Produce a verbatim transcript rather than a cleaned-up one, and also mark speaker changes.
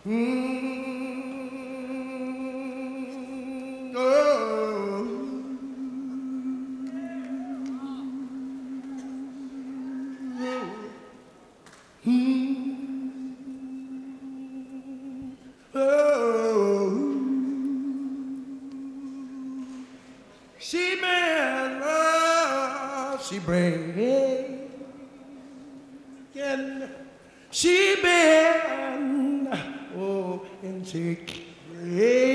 Speaker 1: Mm, oh. Mm, oh. She been, oh, she bring, she been, oh, and she.